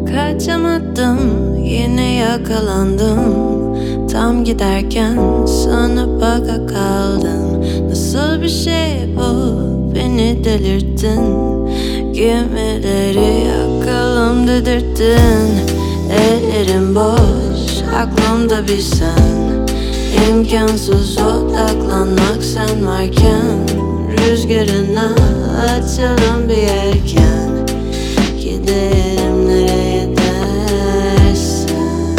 Kaçamadım, yine yakalandım. Tam giderken sana baka kaldım. Nasıl bir şey bu, beni delirttin. Gemileri yakalım dedirttin. Ellerim boş, aklımda bir sen. İmkansız odaklanmak sen varken. Rüzgarına açalım bir yelken. Gidelim nereye dersen.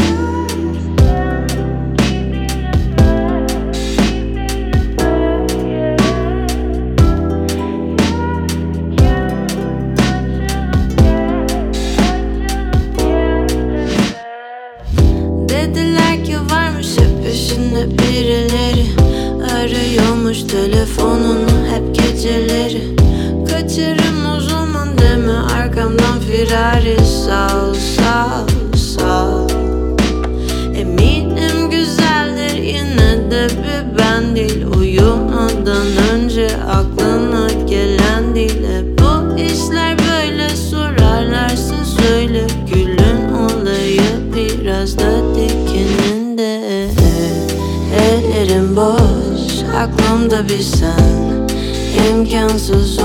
Dediler ki varmış hep peşinde birileri. Arıyormuş telefonunu hep geceleri. Kaçırım o zaman deme, arkamdan firari. Sağ ol, sağ ol, sağ ol. Eminim güzeldir, yine de bir ben değil. Uyumadan önce aklına gelen değil. Bu işler böyle, sorarlarsa söyle. Gülün olayı biraz da dikeninde. Ellerim boş, aklımda bir sen. İmkansız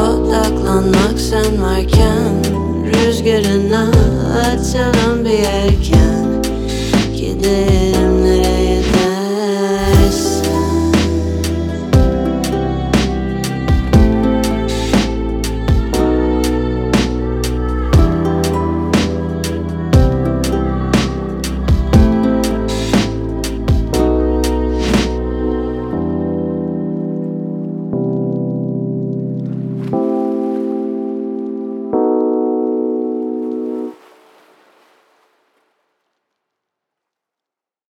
odaklanmak sen varken. Rüzgarına açalım bir yelken.